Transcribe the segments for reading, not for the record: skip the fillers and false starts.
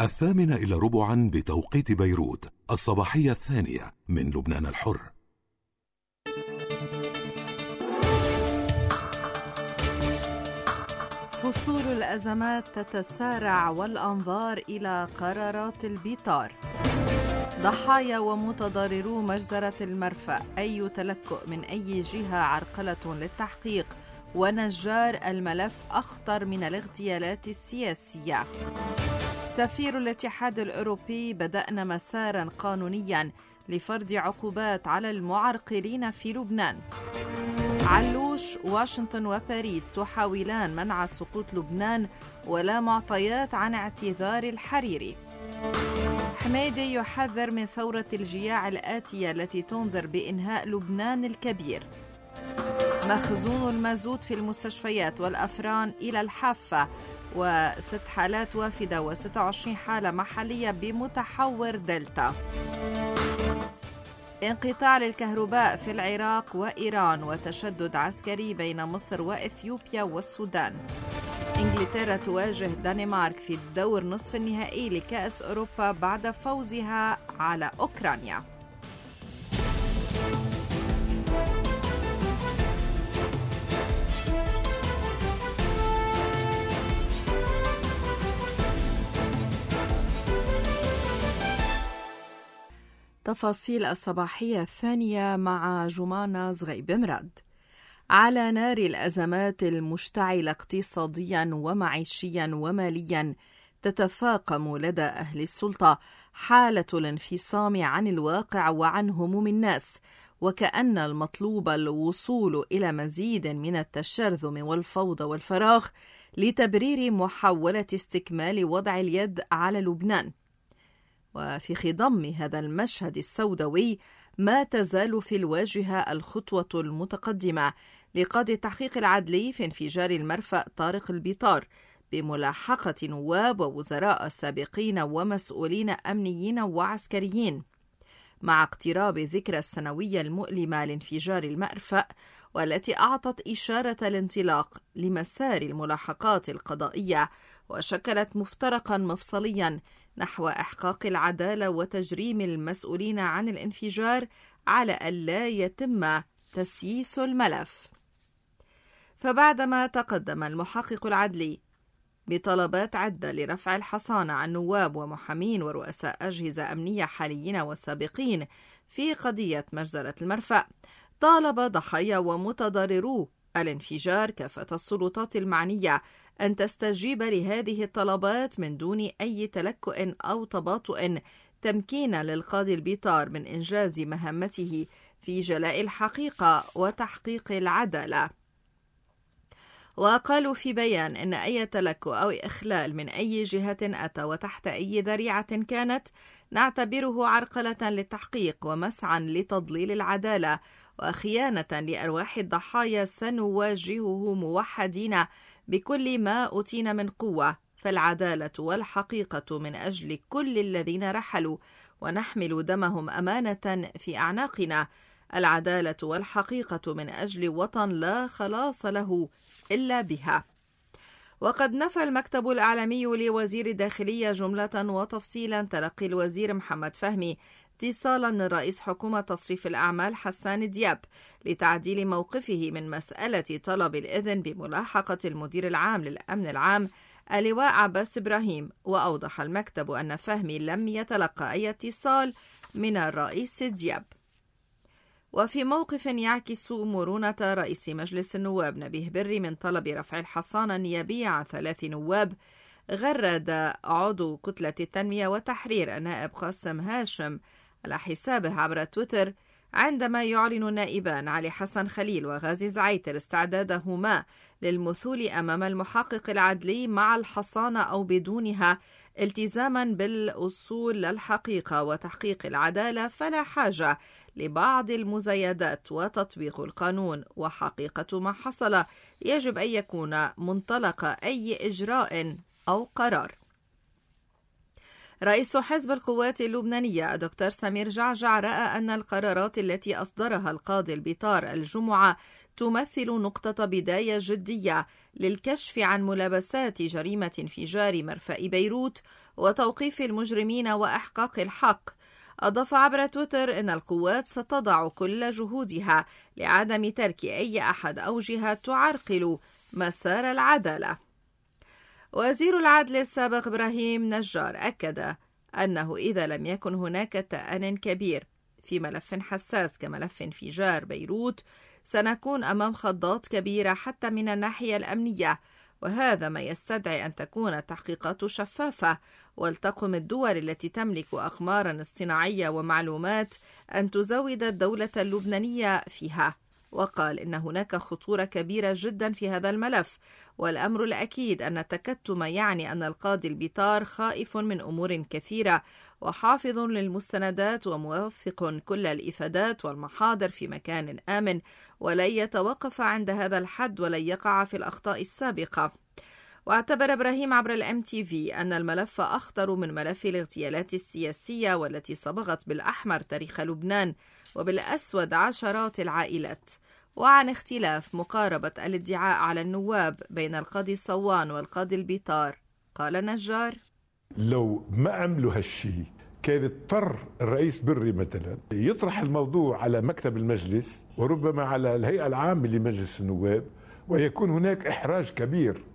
8:15 بتوقيت بيروت، 2:00 من لبنان الحر. فصول الأزمات تتسارع والأنظار إلى قرارات البيطار. ضحايا ومتضررو مجزرة المرفأ، أي تلكؤ من أي جهة عرقلة للتحقيق، ونجار الملف أخطر من الاغتيالات السياسية. سفير الاتحاد الأوروبي: بدأنا مسارا قانونيا لفرض عقوبات على المعرقلين في لبنان. علوش: واشنطن وباريس تحاولان منع سقوط لبنان ولا معطيات عن اعتذار الحريري. حميدي يحذر من ثورة الجياع الآتية التي تنذر بإنهاء لبنان الكبير. مخزون المازوت في المستشفيات والأفران إلى الحافة، و6 حالات وافدة و26 حالة محلية بمتحور دلتا. انقطاع للكهرباء في العراق وإيران، وتشدد عسكري بين مصر وإثيوبيا والسودان. إنجلترا تواجه الدنمارك في الدور نصف النهائي لكأس أوروبا بعد فوزها على أوكرانيا. تفاصيل الصباحية الثانية مع جمانة زغيب مراد. على نار الأزمات المشتعلة اقتصاديا ومعيشيا وماليا، تتفاقم لدى أهل السلطة حالة الانفصام عن الواقع وعن هموم الناس، وكأن المطلوب الوصول إلى مزيد من التشرذم والفوضى والفراغ لتبرير محاولة استكمال وضع اليد على لبنان. وفي خضم هذا المشهد السوداوي، ما تزال في الواجهة الخطوة المتقدمة لقاضي التحقيق العدلي في انفجار المرفأ طارق البيطار، بملاحقة نواب ووزراء سابقين ومسؤولين أمنيين وعسكريين، مع اقتراب ذكرى السنوية المؤلمة لانفجار المرفأ، والتي أعطت إشارة الانطلاق لمسار الملاحقات القضائية، وشكلت مفترقا مفصليا نحو إحقاق العدالة وتجريم المسؤولين عن الانفجار على ألا يتم تسييس الملف. فبعدما تقدم المحقق العدلي بطلبات عدة لرفع الحصانة عن نواب ومحامين ورؤساء أجهزة أمنية حاليين وسابقين في قضية مجزرة المرفأ، طالب ضحايا ومتضررو الانفجار كافة السلطات المعنية أن تستجيب لهذه الطلبات من دون أي تلكؤ أو تباطؤ، تمكينا للقاضي البيطار من إنجاز مهمته في جلاء الحقيقة وتحقيق العدالة. وقالوا في بيان إن أي تلكؤ أو إخلال من أي جهة أتى وتحت أي ذريعة كانت، نعتبره عرقلة للتحقيق ومسعى لتضليل العدالة وخيانة لأرواح الضحايا، سنواجهه موحدين بكل ما أوتينا من قوة، فالعدالة والحقيقة من أجل كل الذين رحلوا ونحمل دمهم أمانة في أعناقنا، العدالة والحقيقة من أجل وطن لا خلاص له إلا بها. وقد نفى المكتب الإعلامي لوزير الداخلية جملة وتفصيلا تلقي الوزير محمد فهمي اتصالا من رئيس حكومة تصريف الأعمال حسان دياب لتعديل موقفه من مسألة طلب الإذن بملاحقة المدير العام للأمن العام اللواء عباس إبراهيم. وأوضح المكتب أن فهمي لم يتلقى أي اتصال من الرئيس دياب. وفي موقف يعكس مرونة رئيس مجلس النواب نبيه بري من طلب رفع الحصانة النيابية عن 3 نواب، غرد عضو كتلة التنمية والتحرير النائب قاسم هاشم على حسابه عبر تويتر عندما يعلن النائبان علي حسن خليل وغازي زعيتر استعدادهما للمثول أمام المحقق العدلي مع الحصانة أو بدونها، التزاما بالأصول للحقيقة وتحقيق العدالة، فلا حاجة لبعض المزايدات، وتطبيق القانون وحقيقة ما حصل يجب أن يكون منطلق أي إجراء أو قرار. رئيس حزب القوات اللبنانية الدكتور سمير جعجع رأى أن القرارات التي أصدرها القاضي البيطار الجمعة تمثل نقطة بداية جدية للكشف عن ملابسات جريمة انفجار مرفأ بيروت وتوقيف المجرمين وإحقاق الحق. أضاف عبر تويتر أن القوات ستضع كل جهودها لعدم ترك أي أحد أو جهة تعرقل مسار العدالة. وزير العدل السابق إبراهيم نجار أكد أنه إذا لم يكن هناك تأن كبير في ملف حساس كملف انفجار بيروت سنكون أمام خضات كبيرة حتى من الناحية الأمنية، وهذا ما يستدعي أن تكون التحقيقات شفافة ولتقم الدول التي تملك أقمارا اصطناعية ومعلومات أن تزود الدولة اللبنانية فيها. وقال إن هناك خطورة كبيرة جدا في هذا الملف، والأمر الأكيد أن التكتم يعني أن القاضي البيطار خائف من أمور كثيرة وحافظ للمستندات وموثق كل الإفادات والمحاضر في مكان آمن، ولن يتوقف عند هذا الحد ولن يقع في الأخطاء السابقة. واعتبر إبراهيم عبر الMTV أن الملف أخطر من ملف الاغتيالات السياسية والتي صبغت بالأحمر تاريخ لبنان وبالأسود عشرات العائلات. وعن اختلاف مقاربة الادعاء على النواب بين القاضي صوان والقاضي البيطار قال نجار: لو ما عملوا هالشيء كان اضطر الرئيس بري مثلا يطرح الموضوع على مكتب المجلس وربما على الهيئة العامة لمجلس النواب ويكون هناك إحراج كبير.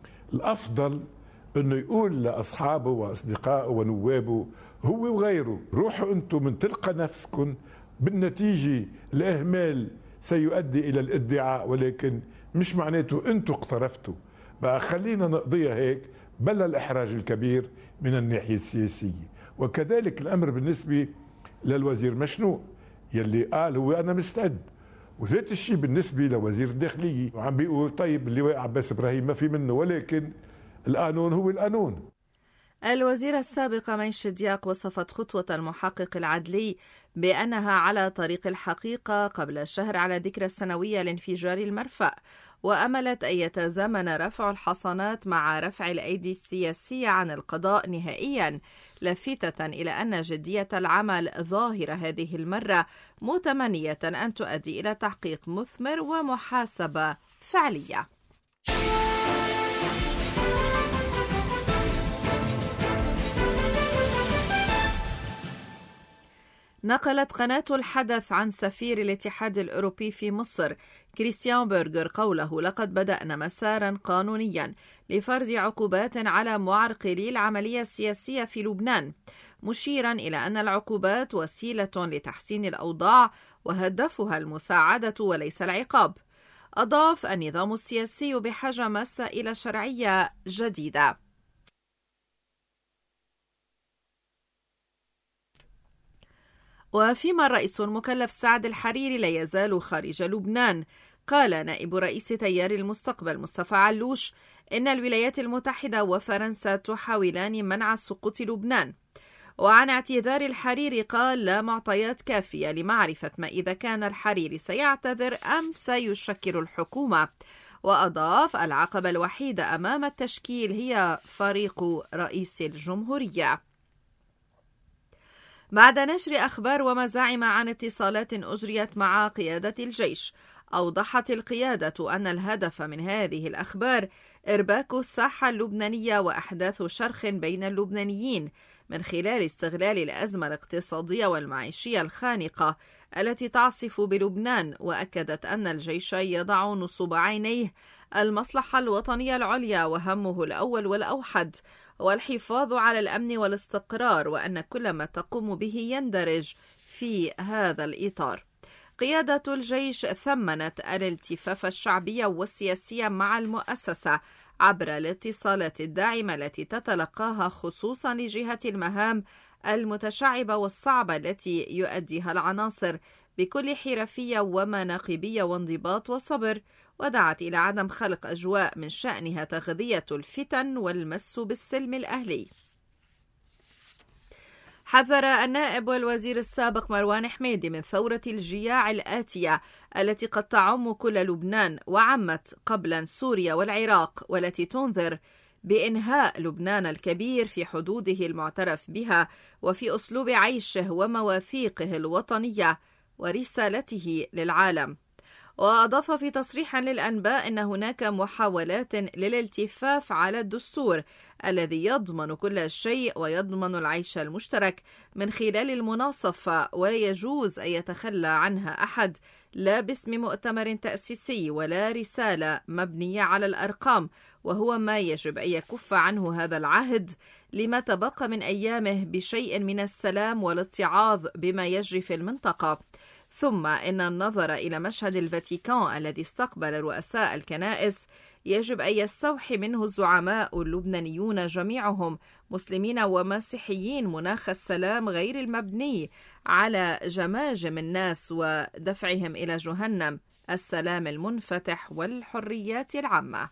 الأفضل أنه يقول لأصحابه وأصدقائه ونوابه هو وغيره: روحوا أنتم من تلقى نفسكم، بالنتيجة الإهمال سيؤدي إلى الادعاء ولكن مش معناته أنتم اقترفتوا، بقى خلينا نقضيها هيك بلا الإحراج الكبير من الناحية السياسية. وكذلك الأمر بالنسبة للوزير مشنوق يلي قال هو أنا مستعد، وذات الشيء بالنسبة لوزير الداخلية وعم بيقول طيب اللواء عباس إبراهيم ما في منه ولكن القانون هو القانون. الوزير السابق ميش دياق وصفت خطوة المحقق العدلي بأنها على طريق الحقيقة قبل شهر على ذكرى السنوية لانفجار المرفأ، وأملت أن يتزامن رفع الحصانات مع رفع الأيدي السياسية عن القضاء نهائيا، لافتة إلى أن جدية العمل ظاهرة هذه المرة، متمنية أن تؤدي إلى تحقيق مثمر ومحاسبة فعلية. نقلت قناة الحدث عن سفير الاتحاد الأوروبي في مصر كريستيان بيرغر قوله: لقد بدأنا مسارا قانونيا لفرض عقوبات على معرقلي العملية السياسية في لبنان، مشيرا إلى أن العقوبات وسيلة لتحسين الأوضاع وهدفها المساعدة وليس العقاب. أضاف: النظام السياسي بحاجة ماسة إلى شرعية جديدة. وفيما الرئيس المكلف سعد الحريري لا يزال خارج لبنان، قال نائب رئيس تيار المستقبل مصطفى علوش إن الولايات المتحدة وفرنسا تحاولان منع سقوط لبنان. وعن اعتذار الحريري قال: لا معطيات كافية لمعرفة ما إذا كان الحريري سيعتذر أم سيشكل الحكومة. وأضاف: العقبة الوحيدة أمام التشكيل هي فريق رئيس الجمهورية. بعد نشر أخبار ومزاعم عن اتصالات أجريت مع قيادة الجيش، أوضحت القيادة أن الهدف من هذه الأخبار إرباك الساحة اللبنانية وأحداث شرخ بين اللبنانيين من خلال استغلال الأزمة الاقتصادية والمعيشية الخانقة التي تعصف بلبنان. وأكدت أن الجيش يضع نصب عينيه المصلحة الوطنية العليا وهمه الأول والأوحد والحفاظ على الأمن والاستقرار، وأن كل ما تقوم به يندرج في هذا الإطار. قيادة الجيش ثمنت الالتفاف الشعبي والسياسي مع المؤسسة عبر الاتصالات الداعمة التي تتلقاها خصوصا لجهة المهام المتشعبة والصعبة التي يؤديها العناصر بكل حرفية ومناقبية وانضباط وصبر، ودعت إلى عدم خلق أجواء من شأنها تغذية الفتن والمس بالسلم الأهلي. حذر النائب والوزير السابق مروان حميدي من ثورة الجياع الآتية التي قد تعم كل لبنان وعمت قبلا سوريا والعراق، والتي تنذر بإنهاء لبنان الكبير في حدوده المعترف بها وفي أسلوب عيشه ومواثيقه الوطنية ورسالته للعالم. وأضاف في تصريح للأنباء أن هناك محاولات للالتفاف على الدستور الذي يضمن كل شيء ويضمن العيش المشترك من خلال المناصفة، ولا يجوز أن يتخلى عنها أحد، لا باسم مؤتمر تأسيسي ولا رسالة مبنية على الأرقام، وهو ما يجب أن يكف عنه هذا العهد لما تبقى من أيامه بشيء من السلام والاتعاظ بما يجري في المنطقة. ثم إن النظر إلى مشهد الفاتيكان الذي استقبل رؤساء الكنائس يجب أن يستوحي منه الزعماء اللبنانيون جميعهم مسلمين ومسيحيين مناخ السلام غير المبني على جماجم الناس ودفعهم إلى جهنم، السلام المنفتح والحريات العامة.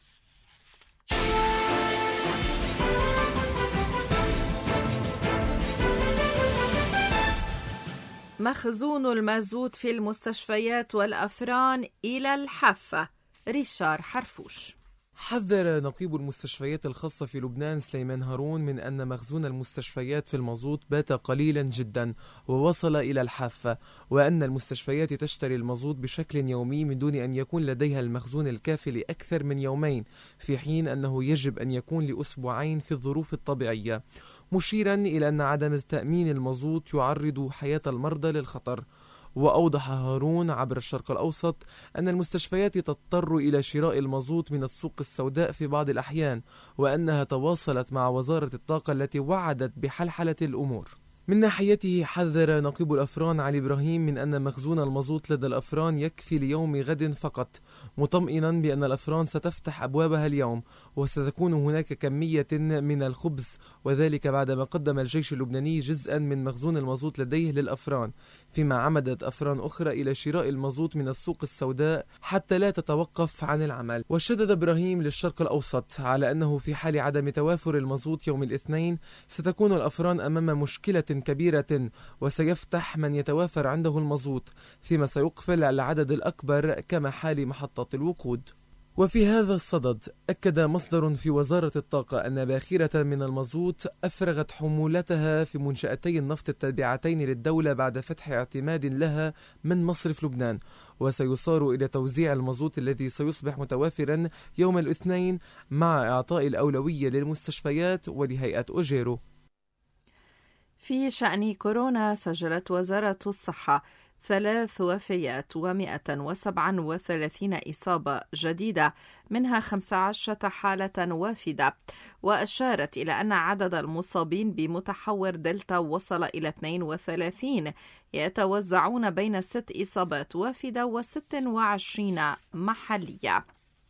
مخزون المازوت في المستشفيات والأفران إلى الحافة. ريشار حرفوش. حذر نقيب المستشفيات الخاصة في لبنان سليمان هارون من أن مخزون المستشفيات في المازوت بات قليلا جدا ووصل إلى الحافة، وأن المستشفيات تشتري المازوت بشكل يومي من دون أن يكون لديها المخزون الكافي لأكثر من يومين، في حين أنه يجب أن يكون لأسبوعين في الظروف الطبيعية، مشيرا إلى أن عدم تأمين المازوت يعرض حياة المرضى للخطر. وأوضح هارون عبر الشرق الأوسط أن المستشفيات تضطر إلى شراء المازوت من السوق السوداء في بعض الأحيان، وأنها تواصلت مع وزارة الطاقة التي وعدت بحلحلة الأمور. من ناحيته حذر نقيب الأفران علي إبراهيم من أن مخزون المازوت لدى الأفران يكفي ليوم غد فقط، مطمئنا بأن الأفران ستفتح أبوابها اليوم وستكون هناك كمية من الخبز، وذلك بعدما قدم الجيش اللبناني جزءا من مخزون المازوت لديه للأفران، فيما عمدت أفران أخرى إلى شراء المازوت من السوق السوداء حتى لا تتوقف عن العمل. وشدد إبراهيم للشرق الأوسط على أنه في حال عدم توافر المازوت يوم الاثنين ستكون الأفران أمام مشكلة كبيرة، وسيفتح من يتوافر عنده المازوت، فيما سيقفل العدد الأكبر كمحال محطة الوقود. وفي هذا الصدد أكد مصدر في وزارة الطاقة أن باخرة من المازوت أفرغت حمولتها في منشأتي النفط التابعتين للدولة بعد فتح اعتماد لها من مصرف لبنان، وسيصار إلى توزيع المازوت الذي سيصبح متوافرا يوم الاثنين مع إعطاء الأولوية للمستشفيات ولهيئة أوجيرو. في شأن كورونا، سجلت وزارة الصحة 3 وفيات و137 إصابة جديدة، منها 15 حالة وافدة، وأشارت إلى أن عدد المصابين بمتحور دلتا وصل إلى 32، يتوزعون بين 6 إصابات وافدة و26 محلية.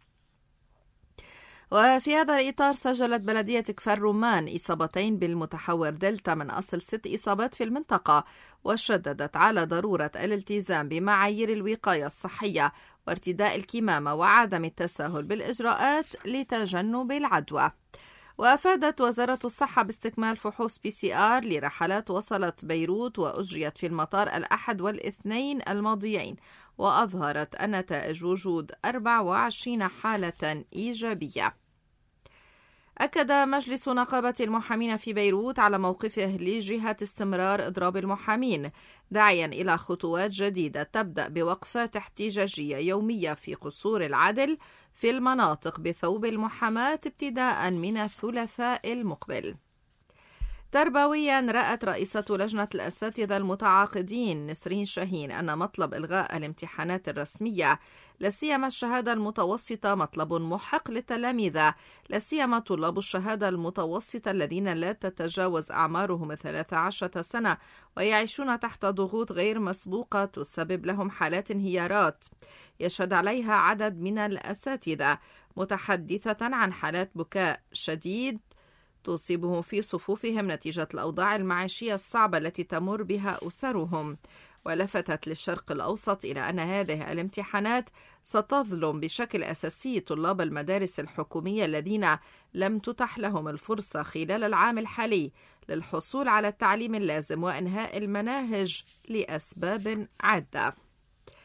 وفي هذا الإطار سجلت بلدية كفر رمان إصابتين بالمتحور دلتا من أصل 6 إصابات في المنطقة، وشددت على ضرورة الالتزام بمعايير الوقاية الصحية وارتداء الكمامة وعدم التساهل بالإجراءات لتجنب العدوى. وأفادت وزارة الصحة باستكمال فحوص PCR لرحلات وصلت بيروت وأجريت في المطار الأحد والاثنين الماضيين، وأظهرت النتائج وجود 24 حالة إيجابية. أكد مجلس نقابة المحامين في بيروت على موقفه لجهة استمرار إضراب المحامين، داعيا إلى خطوات جديدة تبدأ بوقفات احتجاجية يومية في قصور العدل في المناطق بثوب المحاماة ابتداء من الثلاثاء المقبل. تربويا، رأت رئيسة لجنة الأساتذة المتعاقدين نسرين شاهين أن مطلب إلغاء الامتحانات الرسمية لاسيما الشهادة المتوسطة مطلب محق للتلاميذ، لاسيما طلاب الشهادة المتوسطة الذين لا تتجاوز أعمارهم 13 سنة ويعيشون تحت ضغوط غير مسبوقة تسبب لهم حالات انهيارات يشهد عليها عدد من الأساتذة، متحدثة عن حالات بكاء شديد تصيبهم في صفوفهم نتيجة الأوضاع المعيشية الصعبة التي تمر بها أسرهم. ولفتت للشرق الأوسط إلى أن هذه الامتحانات ستظلم بشكل أساسي طلاب المدارس الحكومية الذين لم تتح لهم الفرصة خلال العام الحالي للحصول على التعليم اللازم وإنهاء المناهج لأسباب عدة.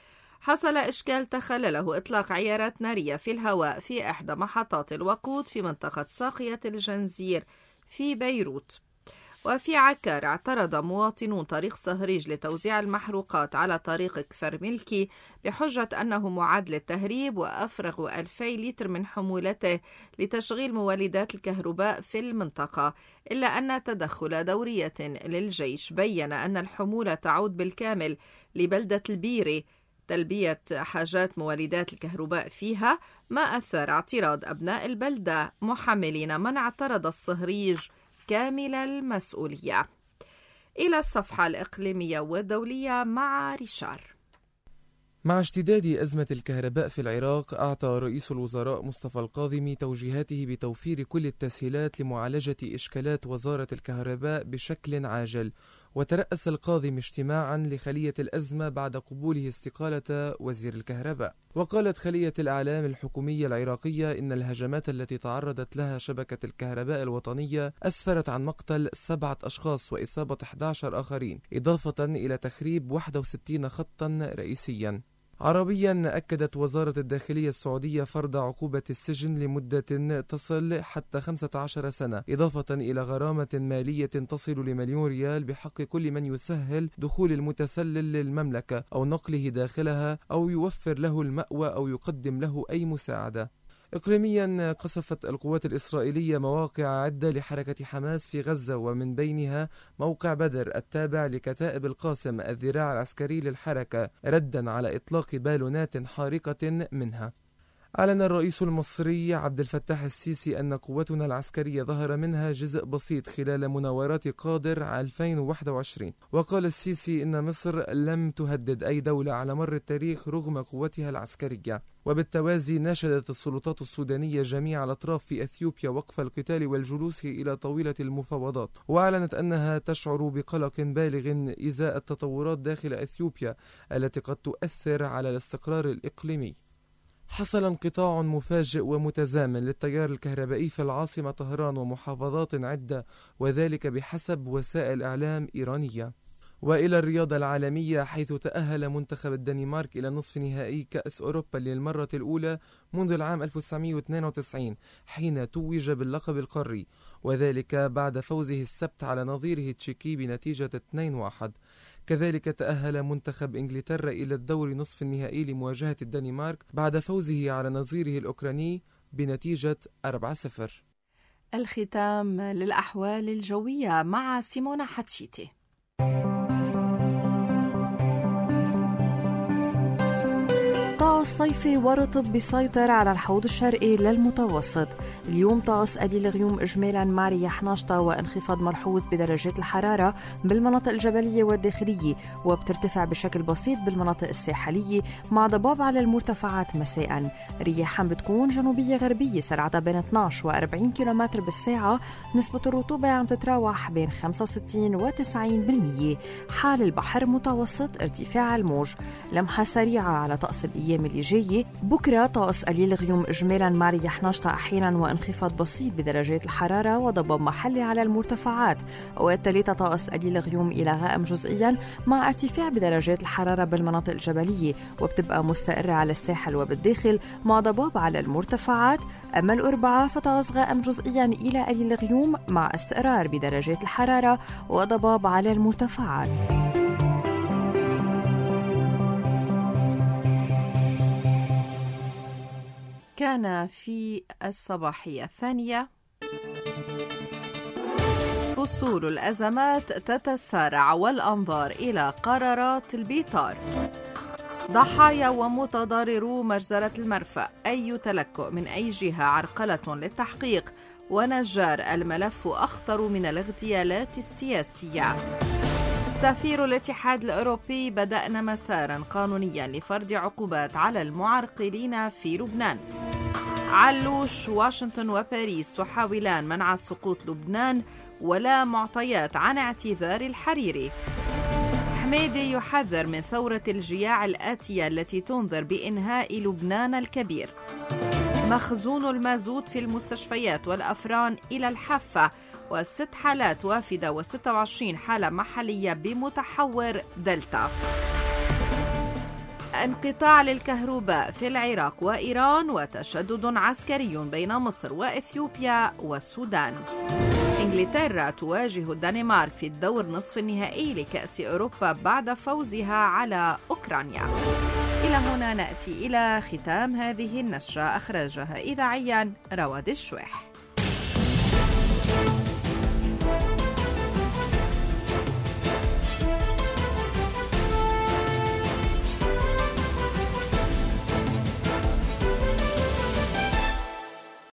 حصل إشكال تخلله إطلاق عيارات نارية في الهواء في إحدى محطات الوقود في منطقة ساقية الجنزير في بيروت. وفي عكار اعترض مواطنون طريق صهريج لتوزيع المحروقات على طريق كفر ملكي بحجة أنه معد للتهريب، وأفرغوا 2000 لتر من حمولته لتشغيل مولدات الكهرباء في المنطقة، إلا أن تدخل دورية للجيش بين أن الحمولة تعود بالكامل لبلدة البيري تلبية حاجات مولدات الكهرباء فيها، ما أثار اعتراض أبناء البلدة محملين من اعترض الصهريج كامل المسؤولية. إلى الصفحة الإقليمية والدولية مع ريشار. مع اشتداد أزمة الكهرباء في العراق، أعطى رئيس الوزراء مصطفى الكاظمي توجيهاته بتوفير كل التسهيلات لمعالجة إشكالات وزارة الكهرباء بشكل عاجل. وترأس الكاظمي اجتماعا لخلية الأزمة بعد قبوله استقالة وزير الكهرباء. وقالت خلية الإعلام الحكومية العراقية إن الهجمات التي تعرضت لها شبكة الكهرباء الوطنية أسفرت عن مقتل 7 أشخاص وإصابة 11 آخرين، إضافة إلى تخريب 61 خطا رئيسيا. عربيا، أكدت وزارة الداخلية السعودية فرض عقوبة السجن لمدة تصل حتى 15 سنة، إضافة إلى غرامة مالية تصل ل1,000,000 ريال بحق كل من يسهل دخول المتسلل للمملكة أو نقله داخلها أو يوفر له المأوى أو يقدم له أي مساعدة. إقليميا، قصفت القوات الإسرائيلية مواقع عدة لحركة حماس في غزة، ومن بينها موقع بدر التابع لكتائب القاسم الذراع العسكري للحركة، ردا على إطلاق بالونات حارقة منها. أعلن الرئيس المصري عبد الفتاح السيسي أن قوتنا العسكرية ظهر منها جزء بسيط خلال مناورات قادر 2021. وقال السيسي إن مصر لم تهدد أي دولة على مر التاريخ رغم قوتها العسكرية. وبالتوازي، ناشدت السلطات السودانية جميع الأطراف في أثيوبيا وقف القتال والجلوس إلى طاولة المفاوضات، وأعلنت أنها تشعر بقلق بالغ إزاء التطورات داخل أثيوبيا التي قد تؤثر على الاستقرار الإقليمي. حصل انقطاع مفاجئ ومتزامن للتيار الكهربائي في العاصمة طهران ومحافظات عدة، وذلك بحسب وسائل إعلام إيرانية. وإلى الرياضة العالمية، حيث تأهل منتخب الدنمارك إلى نصف نهائي كأس أوروبا للمرة الأولى منذ العام 1992 حين توج باللقب القاري، وذلك بعد فوزه السبت على نظيره تشيكي بنتيجة 2-1. كذلك تأهل منتخب إنجلترا إلى الدور نصف النهائي لمواجهة الدنمارك بعد فوزه على نظيره الأوكراني بنتيجة 4-0. الختام للأحوال الجوية مع سيمونا حتشيتي. طقس صيفي ورطب بيسيطر على الحوض الشرقي للمتوسط. اليوم طقس قليل غيوم إجمالا مع رياح ناشطة وانخفاض ملحوظ بدرجات الحرارة بالمناطق الجبلية والداخلية، وبترتفع بشكل بسيط بالمناطق الساحلية مع ضباب على المرتفعات مساء. رياح بتكون جنوبية غربية سرعتها بين 12 و40 كيلومتر بالساعة. نسبة الرطوبة عم تتراوح بين 65 و90%. حال البحر متوسط ارتفاع الموج. لمحة سريعة على طقس الأيام اللي جاية. بكرة طقس قليل غيوم إجمالا مع رياح ناشطة أحيانا وانخفاض بسيط بدرجات الحرارة وضباب محلي على المرتفعات. والثلاثة طقس قليل غيوم إلى غائم جزئيا مع ارتفاع بدرجات الحرارة بالمناطق الجبلية، وبتبقى مستقرة على الساحل وبالداخل مع ضباب على المرتفعات. أما الأربعاء فطقس غائم جزئيا إلى قليل غيوم مع استقرار بدرجات الحرارة وضباب على المرتفعات. كان في الصباحية الثانية. فصول الأزمات تتسارع والأنظار إلى قرارات البيطار. ضحايا ومتضررو مجزرة المرفأ، أي تلكؤ من أي جهة عرقلة للتحقيق، ونجار الملف أخطر من الاغتيالات السياسية. سفير الاتحاد الأوروبي بدأنا مسارا قانونيا لفرض عقوبات على المعرقلين في لبنان. علوش، واشنطن وباريس تحاولان منع سقوط لبنان ولا معطيات عن اعتذار الحريري. حميدي يحذر من ثورة الجياع الآتية التي تنذر بإنهاء لبنان الكبير. مخزون المازوت في المستشفيات والأفران إلى الحافة، و6 حالات وافدة و26 حالة محلية بمتحور دلتا. انقطاع للكهرباء في العراق وإيران، وتشدد عسكري بين مصر وإثيوبيا والسودان. إنجلترا تواجه الدنمارك في الدور نصف النهائي لكأس أوروبا بعد فوزها على أوكرانيا. إلى هنا نأتي إلى ختام هذه النشرة، أخرجها إذاعيا رواد الشويح.